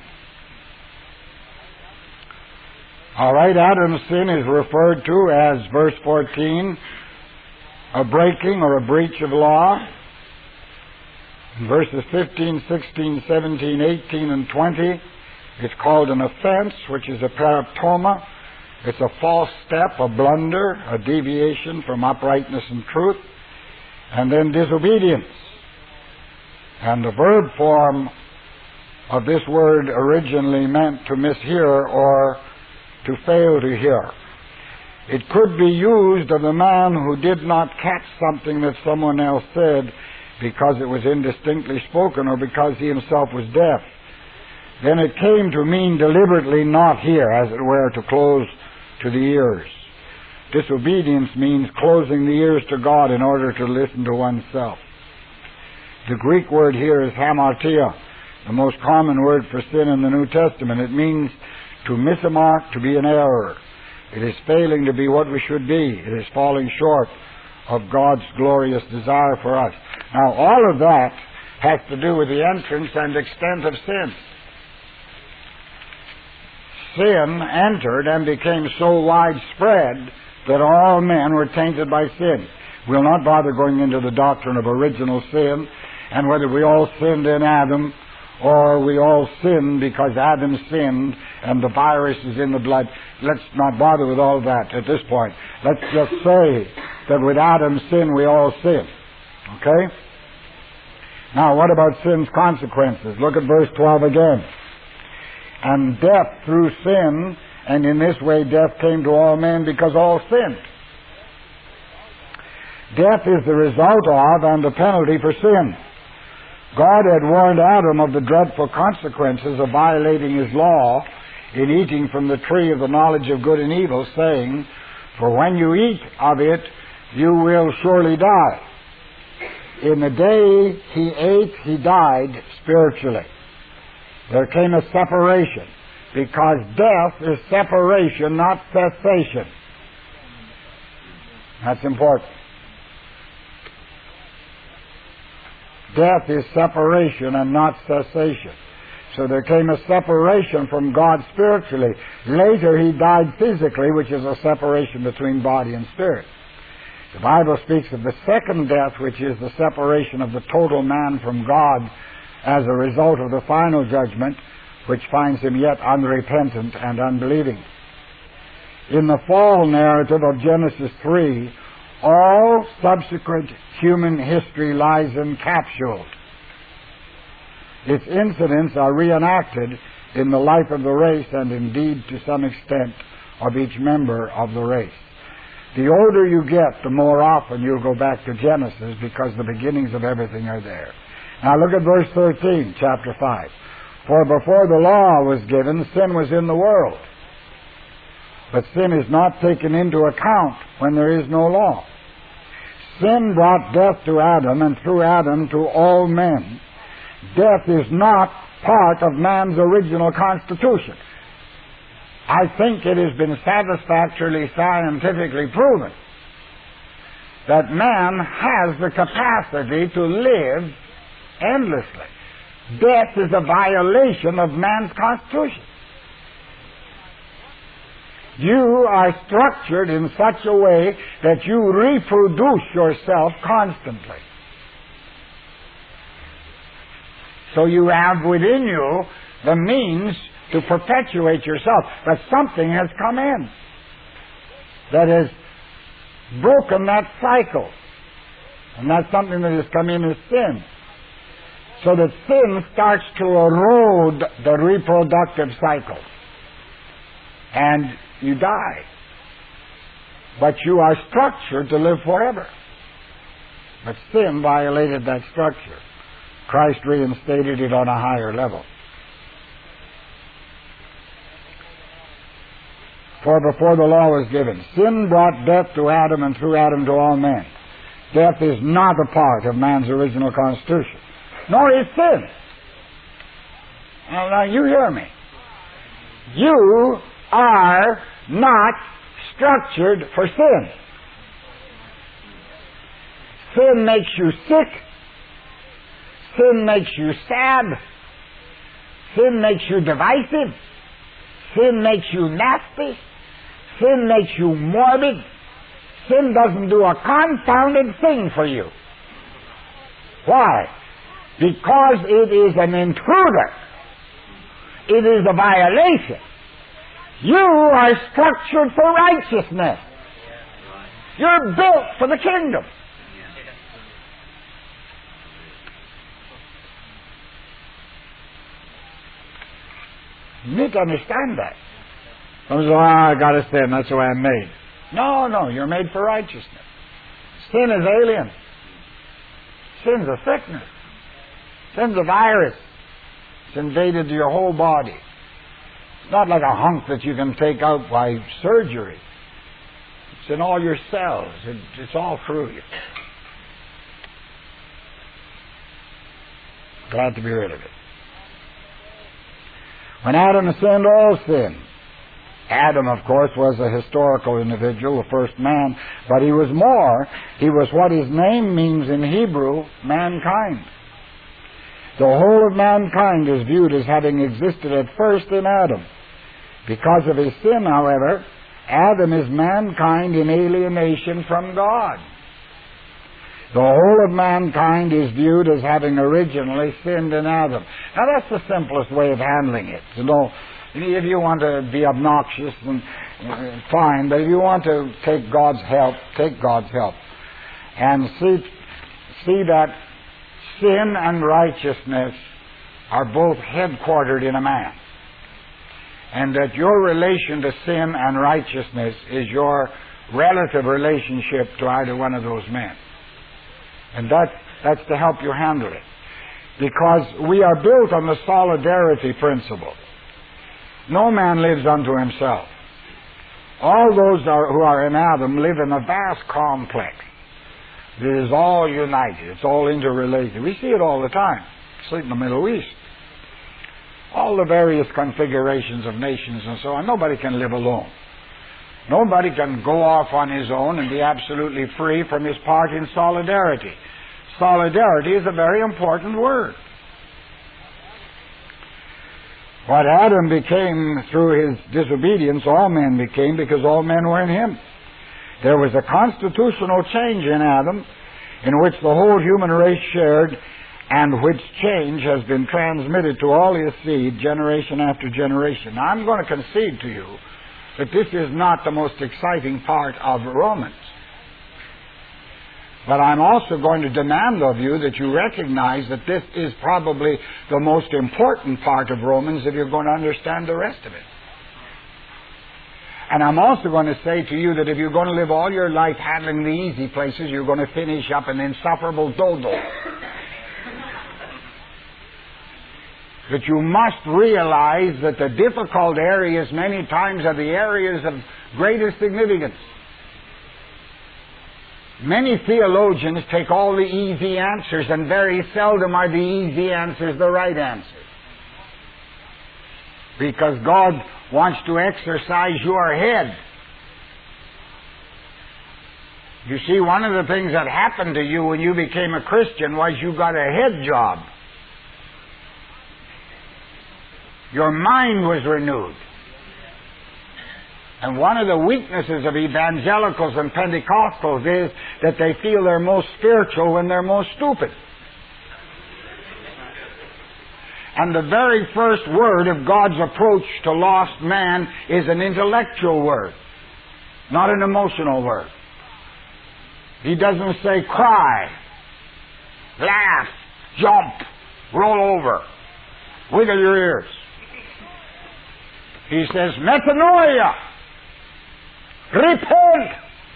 All right, Adam's sin is referred to as, verse 14, a breaking or a breach of law. In verses 15, 16, 17, 18, and 20, it's called an offense, which is a paraptoma. It's a false step, a blunder, a deviation from uprightness and truth. And then disobedience. And the verb form of this word originally meant to mishear or to fail to hear. It could be used of the man who did not catch something that someone else said because it was indistinctly spoken or because he himself was deaf. Then it came to mean deliberately not hear, as it were, to close to the ears. Disobedience means closing the ears to God in order to listen to oneself. The Greek word here is hamartia, the most common word for sin in the New Testament. It means to miss a mark, to be in error. It is failing to be what we should be. It is falling short of God's glorious desire for us. Now, all of that has to do with the entrance and extent of sin. Sin entered and became so widespread that all men were tainted by sin. We'll not bother going into the doctrine of original sin and whether we all sinned in Adam or we all sinned because Adam sinned and the virus is in the blood. Let's not bother with all that at this point. Let's just say that with Adam's sin we all sinned. Okay? Now, what about sin's consequences? Look at verse 12 again. And death through sin, and in this way death came to all men because all sinned. Death is the result of and the penalty for sin. God had warned Adam of the dreadful consequences of violating his law in eating from the tree of the knowledge of good and evil, saying, "For when you eat of it, you will surely die." In the day he ate, he died spiritually. There came a separation, because death is separation, not cessation. That's important. Death is separation and not cessation. So there came a separation from God spiritually. Later he died physically, which is a separation between body and spirit. The Bible speaks of the second death, which is the separation of the total man from God as a result of the final judgment, which finds him yet unrepentant and unbelieving. In the fall narrative of Genesis 3, all subsequent human history lies encapsulated. Its incidents are reenacted in the life of the race and indeed to some extent of each member of the race. The older you get, the more often you'll go back to Genesis because the beginnings of everything are there. Now look at verse 13, chapter 5. For before the law was given, sin was in the world. But sin is not taken into account when there is no law. Sin brought death to Adam, and through Adam to all men. Death is not part of man's original constitution. I think it has been satisfactorily scientifically proven that man has the capacity to live endlessly. Death is a violation of man's constitution. You are structured in such a way that you reproduce yourself constantly. So you have within you the means to perpetuate yourself. But something has come in that has broken that cycle. And that's something that has come in as sin. So that sin starts to erode the reproductive cycle. And you die. But you are structured to live forever. But sin violated that structure. Christ reinstated it on a higher level. For before the law was given, sin brought death to Adam, and through Adam to all men. Death is not a part of man's original constitution, nor is sin. Now you hear me. You are not structured for sin. Sin makes you sick. Sin makes you sad. Sin makes you divisive. Sin makes you nasty. Sin makes you morbid. Sin doesn't do a confounded thing for you. Why? Because it is an intruder. It is a violation. You are structured for righteousness. You're built for the kingdom. You need to understand that. Some say, I got to sin, that's the way I'm made. No, you're made for righteousness. Sin is alien. Sin's a sickness. Sin's a virus. It's invaded your whole body. It's not like a hunk that you can take out by surgery. It's in all your cells. It's all through you. Glad to be rid of it. When Adam sinned, all sinned. Adam, of course, was a historical individual, the first man, but he was more. He was what his name means in Hebrew, mankind. The whole of mankind is viewed as having existed at first in Adam. Because of his sin, however, Adam is mankind in alienation from God. The whole of mankind is viewed as having originally sinned in Adam. Now that's the simplest way of handling it. If you want to be obnoxious, and fine, but if you want to take God's help, take God's help. And see that sin and righteousness are both headquartered in a man. And that your relation to sin and righteousness is your relative relationship to either one of those men. And that's to help you handle it. Because we are built on the solidarity principle. No man lives unto himself. All those who are in Adam live in a vast complex. It is all united. It's all interrelated. We see it all the time. See it in the Middle East. All the various configurations of nations and so on. Nobody can live alone. Nobody can go off on his own and be absolutely free from his part in solidarity. Solidarity is a very important word. What Adam became through his disobedience, all men became, because all men were in him. There was a constitutional change in Adam in which the whole human race shared, and which change has been transmitted to all his seed generation after generation. Now, I'm going to concede to you that this is not the most exciting part of Romans. But I'm also going to demand of you that you recognize that this is probably the most important part of Romans if you're going to understand the rest of it. And I'm also going to say to you that if you're going to live all your life handling the easy places, you're going to finish up an insufferable dodo. That you must realize that the difficult areas many times are the areas of greatest significance. Many theologians take all the easy answers, and very seldom are the easy answers the right answers. Because God wants to exercise your head. You see, one of the things that happened to you when you became a Christian was you got a head job. Your mind was renewed. And one of the weaknesses of evangelicals and Pentecostals is that they feel they're most spiritual when they're most stupid. And the very first word of God's approach to lost man is an intellectual word, not an emotional word. He doesn't say cry, laugh, jump, roll over, wiggle your ears. He says metanoia, repent.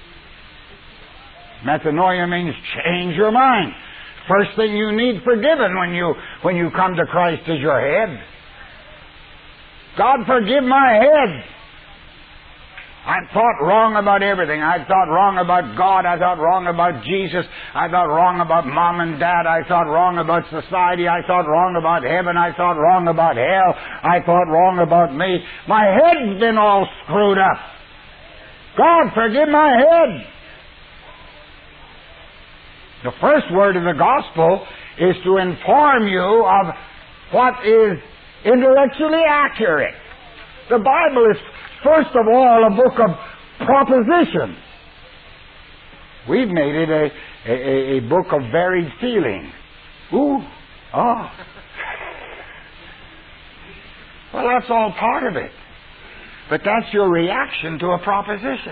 Metanoia means change your mind. First thing you need forgiven when you come to Christ is your head. God, forgive my head. I thought wrong about everything. I thought wrong about God. I thought wrong about Jesus. I thought wrong about Mom and Dad. I thought wrong about society. I thought wrong about heaven. I thought wrong about hell. I thought wrong about me. My head's been all screwed up. God, forgive my head. The first word of the gospel is to inform you of what is intellectually accurate. The Bible is, first of all, a book of propositions. We've made it a book of varied feeling. Ooh, oh. Well, that's all part of it. But that's your reaction to a proposition.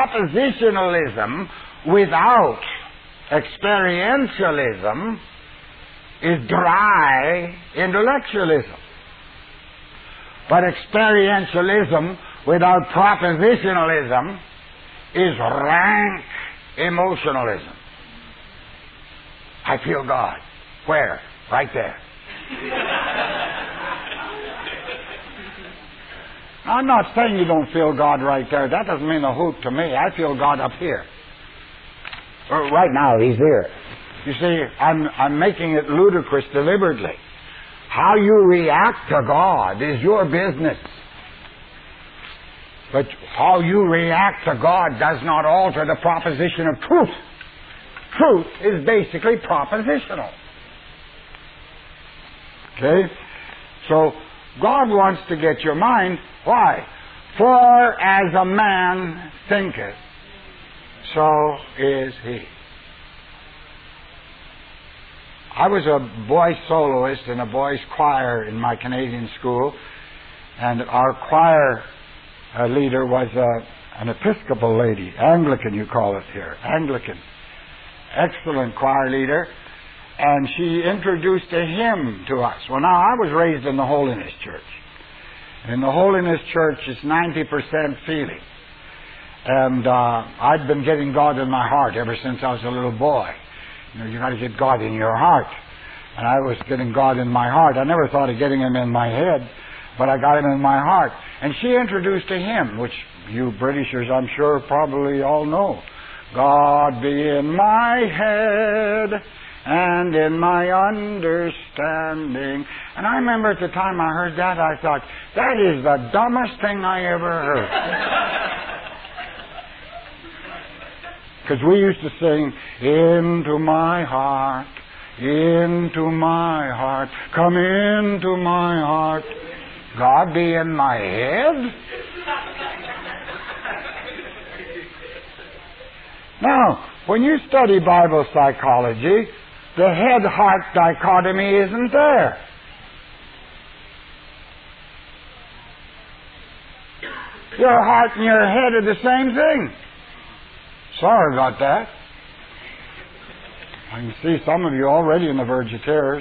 Propositionalism without experientialism is dry intellectualism. But experientialism without propositionalism is rank emotionalism. I feel God. Where? Right there. I'm not saying you don't feel God right there. That doesn't mean a hoot to me. I feel God up here. Right now, He's here. You see, I'm making it ludicrous deliberately. How you react to God is your business. But how you react to God does not alter the proposition of truth. Truth is basically propositional. Okay? So, God wants to get your mind. Why? For as a man thinketh, so is he. I was a boy soloist in a boys' choir in my Canadian school, and our choir leader was an Episcopal lady, Anglican you call it here, Anglican. Excellent choir leader, and she introduced a hymn to us. Well, now, I was raised in the Holiness Church. In the Holiness Church, it's 90% feeling. And I'd been getting God in my heart ever since I was a little boy. You know, you got to get God in your heart. And I was getting God in my heart. I never thought of getting Him in my head, but I got Him in my heart. And she introduced a hymn, which you Britishers, I'm sure, probably all know. God be in my head and in my understanding. And I remember at the time I heard that, I thought, that is the dumbest thing I ever heard. Because we used to sing, into my heart, come into my heart. God be in my head? Now, when you study Bible psychology, the head-heart dichotomy isn't there. Your heart and your head are the same thing. Sorry about that. I can see some of you already on the verge of tears.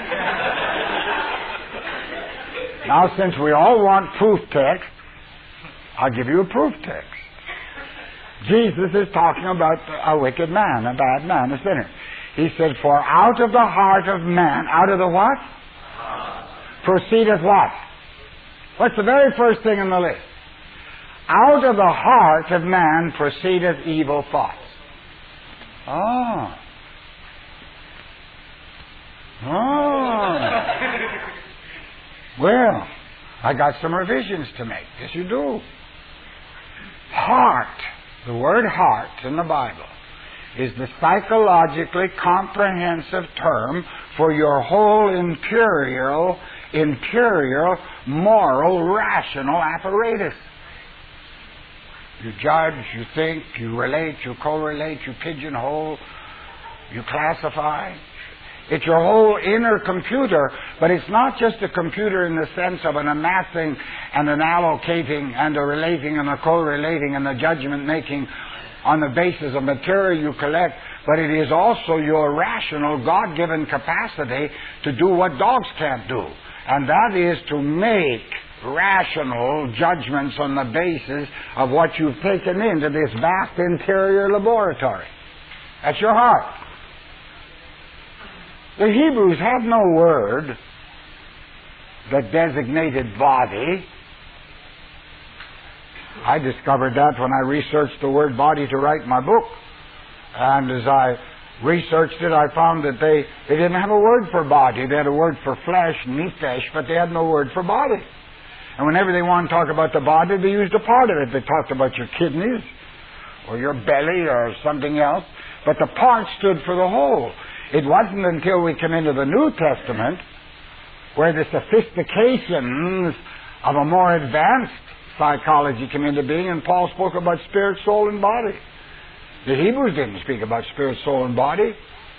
Now, since we all want proof text, I'll give you a proof text. Jesus is talking about a wicked man, a bad man, a sinner. He said, for out of the heart of man, out of the what? Proceedeth what? What's the very first thing on the list? Out of the heart of man proceedeth evil thoughts. Oh. Well, I got some revisions to make. Yes, you do. Heart. The word heart in the Bible is the psychologically comprehensive term for your whole imperial, moral, rational apparatus. You judge, you think, you relate, you correlate, you pigeonhole, you classify. It's your whole inner computer, but it's not just a computer in the sense of an amassing and an allocating and a relating and a correlating and a judgment making on the basis of material you collect, but it is also your rational, God-given capacity to do what dogs can't do, and that is to make rational judgments on the basis of what you've taken into this vast interior laboratory. That's your heart. The Hebrews had no word that designated body. I discovered that when I researched the word body to write my book. And as I researched it, I found that they didn't have a word for body. They had a word for flesh, nephesh, but they had no word for body. And whenever they wanted to talk about the body, they used a part of it. They talked about your kidneys or your belly or something else. But the part stood for the whole. It wasn't until we came into the New Testament where the sophistications of a more advanced psychology came into being, and Paul spoke about spirit, soul, and body. The Hebrews didn't speak about spirit, soul, and body.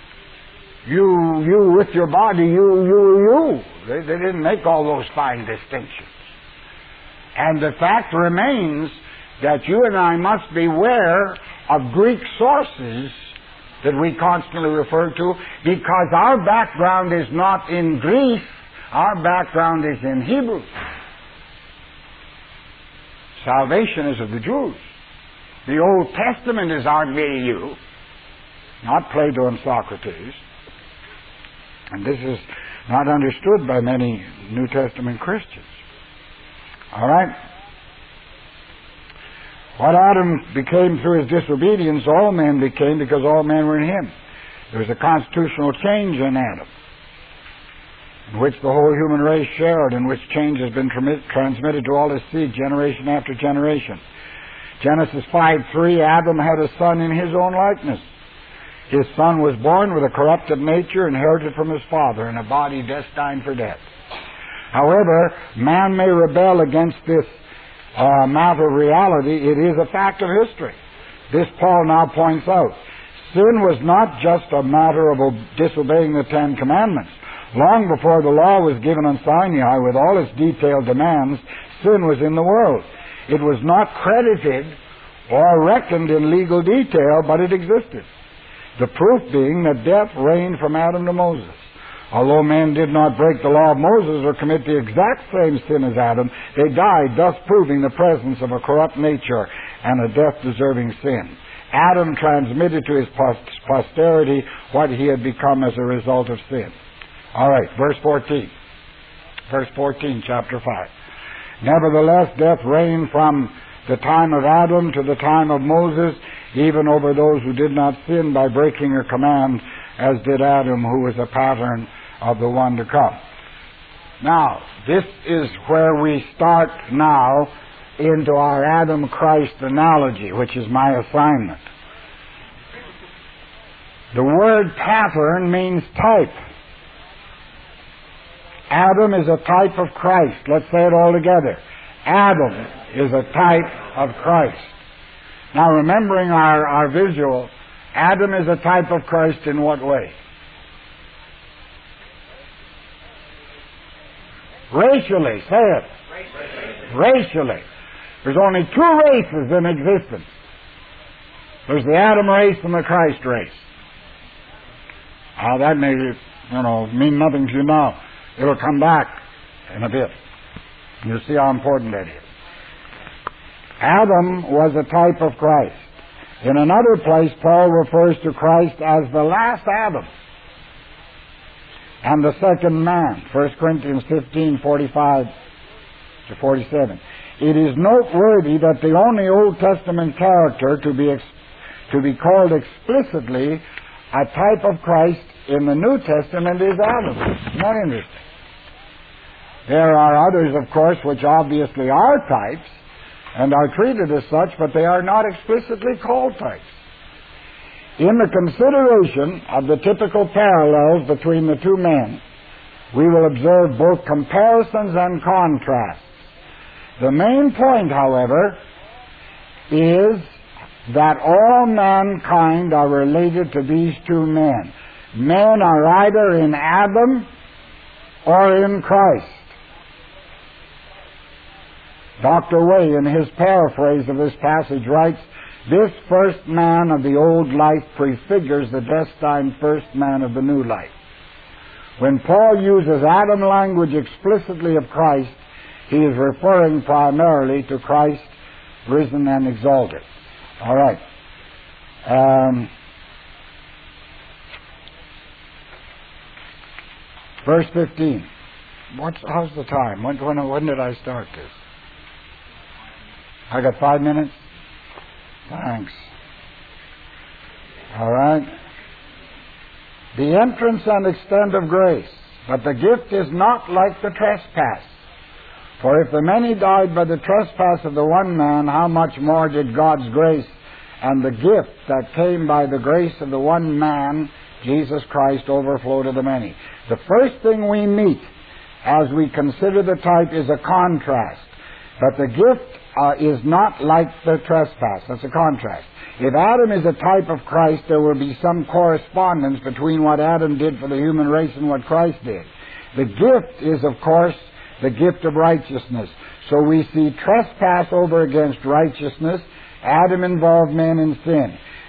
You with your body, you. They didn't make all those fine distinctions. And the fact remains that you and I must beware of Greek sources that we constantly refer to? Because our background is not in Greece, our background is in Hebrew. Salvation is of the Jews. The Old Testament is our milieu, not Plato and Socrates. And this is not understood by many New Testament Christians. All right? What Adam became through his disobedience, all men became because all men were in him. There was a constitutional change in Adam, in which the whole human race shared, in which change has been transmitted to all his seed, generation after generation. Genesis 5:3, Adam had a son in his own likeness. His son was born with a corrupted nature, inherited from his father, in a body destined for death. However, man may rebel against this matter of reality. It is a fact of history. This Paul now points out. Sin was not just a matter of disobeying the Ten Commandments. Long before the law was given on Sinai with all its detailed demands, sin was in the world. It was not credited or reckoned in legal detail, but it existed. The proof being that death reigned from Adam to Moses. Although men did not break the law of Moses or commit the exact same sin as Adam, they died, thus proving the presence of a corrupt nature and a death-deserving sin. Adam transmitted to his posterity what he had become as a result of sin. All right, verse 14. Verse 14, chapter 5. Nevertheless, death reigned from the time of Adam to the time of Moses, even over those who did not sin by breaking a command, as did Adam, who was a pattern of the one to come. Now, this is where we start now into our Adam-Christ analogy, which is my assignment. The word pattern means type. Adam is a type of Christ. Let's say it all together. Adam is a type of Christ. Now, remembering our visual, Adam is a type of Christ in what way? Racially, say it. Racially. There's only two races in existence. There's the Adam race and the Christ race. That may, mean nothing to you now. It'll come back in a bit. You'll see how important that is. Adam was a type of Christ. In another place, Paul refers to Christ as the last Adam and the second man, 1 Corinthians 15:45 to 47. It is noteworthy that the only Old Testament character to be called explicitly a type of Christ in the New Testament is Adam. Isn't that interesting? There are others, of course, which obviously are types and are treated as such, but they are not explicitly called types. In the consideration of the typical parallels between the two men, we will observe both comparisons and contrasts. The main point, however, is that all mankind are related to these two men. Men are either in Adam or in Christ. Dr. Way, in his paraphrase of this passage, writes, "This first man of the old life prefigures the destined first man of the new life." When Paul uses Adam language explicitly of Christ, he is referring primarily to Christ risen and exalted. All right. Verse 15. How's the time? When did I start this? I got 5 minutes? Thanks. All right. The entrance and extent of grace. But the gift is not like the trespass. For if the many died by the trespass of the one man, how much more did God's grace and the gift that came by the grace of the one man, Jesus Christ, overflow to the many? The first thing we meet as we consider the type is a contrast. But the gift is not like the trespass. That's a contrast. If Adam is a type of Christ, there will be some correspondence between what Adam did for the human race and what Christ did. The gift is, of course, the gift of righteousness. So we see trespass over against righteousness. Adam involved men in sin.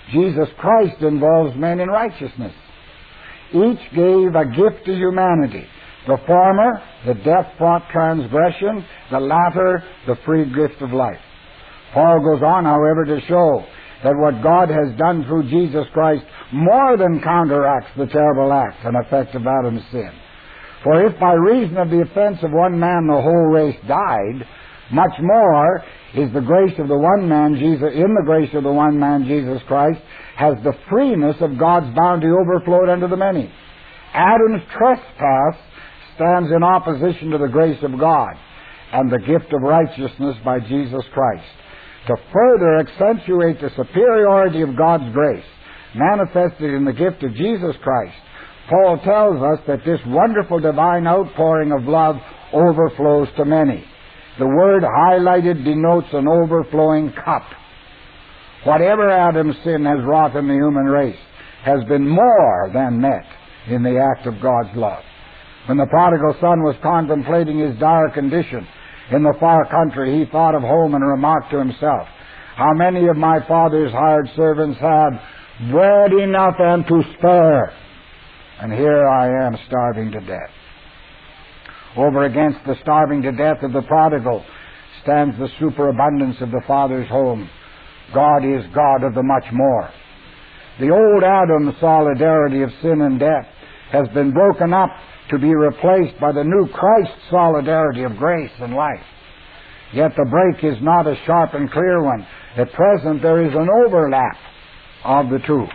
Jesus Christ involves men in righteousness. Each gave a gift to humanity. The former, the death-brought transgression. The latter, the free gift of life. Paul goes on, however, to show that what God has done through Jesus Christ more than counteracts the terrible act and effect of Adam's sin. For if by reason of the offense of one man the whole race died, much more is the grace of the one man, Jesus, in the grace of the one man, Jesus Christ, has the freeness of God's bounty overflowed unto the many. Adam's trespass stands in opposition to the grace of God and the gift of righteousness by Jesus Christ. To further accentuate the superiority of God's grace manifested in the gift of Jesus Christ, Paul tells us that this wonderful divine outpouring of love overflows to many. The word highlighted denotes an overflowing cup. Whatever Adam's sin has wrought in the human race has been more than met in the act of God's love. When the prodigal son was contemplating his dire condition in the far country, he thought of home and remarked to himself, "How many of my father's hired servants had bread enough and to spare, and here I am starving to death." Over against the starving to death of the prodigal stands the superabundance of the Father's home. God is God of the much more. The old Adam solidarity of sin and death has been broken up to be replaced by the new Christ solidarity of grace and life. Yet the break is not a sharp and clear one. At present there is an overlap of the two.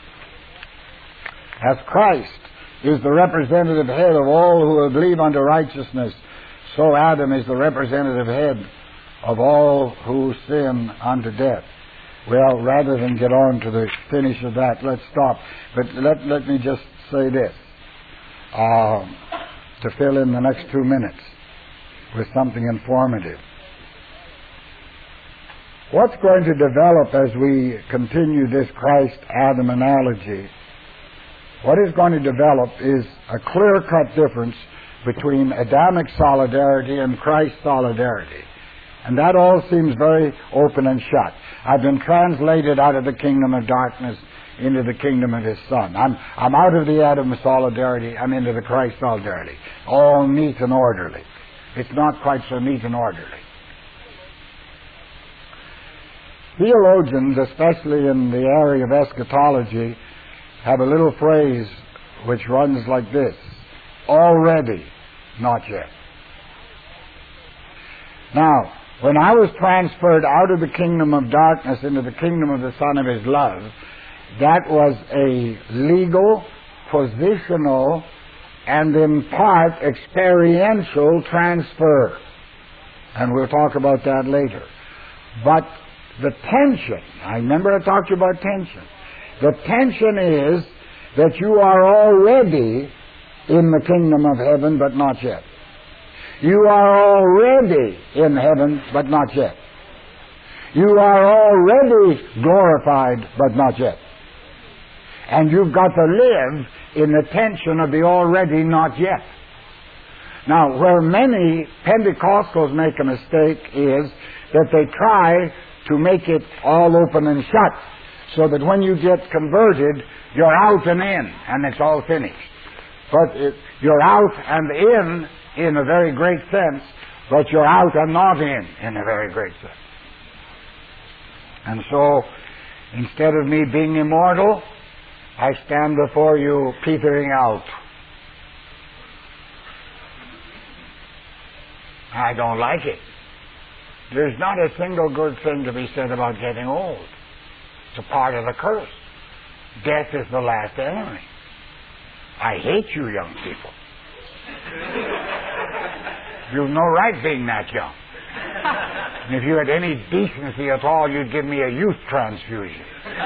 As Christ is the representative head of all who believe unto righteousness, so Adam is the representative head of all who sin unto death. Well, rather than get on to the finish of that, let's stop. But let me just say this, to fill in the next 2 minutes with something informative. What's going to develop as we continue this Christ-Adam analogy, what is going to develop is a clear-cut difference between Adamic solidarity and Christ solidarity. And that all seems very open and shut. I've been translated out of the kingdom of darkness into the kingdom of His Son. I'm out of the Adam solidarity, I'm into the Christ solidarity. All neat and orderly. It's not quite so neat and orderly. Theologians, especially in the area of eschatology, have a little phrase which runs like this: already, not yet. Now, when I was transferred out of the kingdom of darkness into the kingdom of the Son of His love, that was a legal, positional, and in part experiential transfer. And we'll talk about that later. But the tension, I remember I talked to you about tension. The tension is that you are already in the kingdom of heaven, but not yet. You are already in heaven, but not yet. You are already glorified, but not yet. And you've got to live in the tension of the already not yet. Now, where many Pentecostals make a mistake is that they try to make it all open and shut, so that when you get converted, you're out and in, and it's all finished. But you're out and in a very great sense, but you're out and not in a very great sense. And so, instead of me being immortal, I stand before you petering out. I don't like it. There's not a single good thing to be said about getting old. It's a part of the curse. Death is the last enemy. I hate you young people. You've no right being that young. And if you had any decency at all, you'd give me a youth transfusion.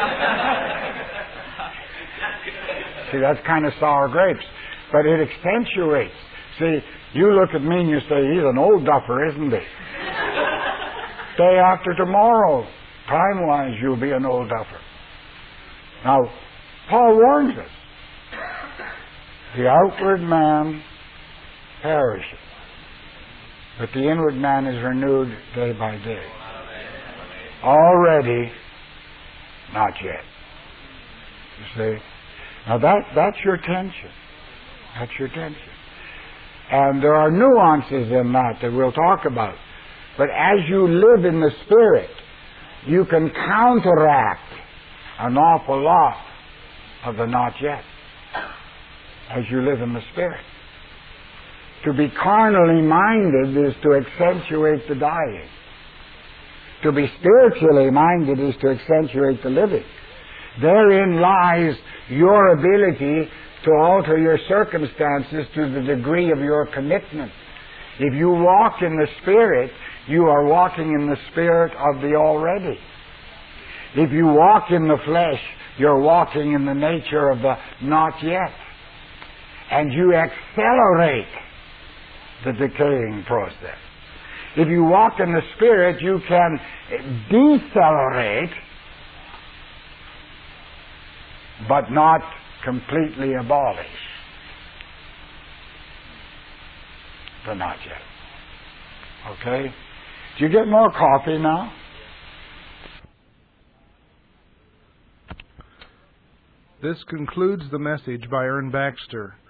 See, that's kind of sour grapes. But it accentuates. See, you look at me and you say, he's an old duffer, isn't he? Day after tomorrow, time-wise, you'll be an old duffer. Now, Paul warns us. The outward man perishes, but the inward man is renewed day by day. Already, not yet. You see? Now that's your tension. That's your tension. And there are nuances in that we'll talk about. But as you live in the Spirit, you can counteract an awful lot of the not yet as you live in the Spirit. To be carnally minded is to accentuate the dying. To be spiritually minded is to accentuate the living. Therein lies your ability to alter your circumstances to the degree of your commitment. If you walk in the Spirit, you are walking in the Spirit of the already. If you walk in the flesh, you're walking in the nature of the not yet. And you accelerate the decaying process. If you walk in the Spirit, you can decelerate, but not completely abolish the not yet. Okay? Do you get more coffee now? This concludes the message by Ern Baxter.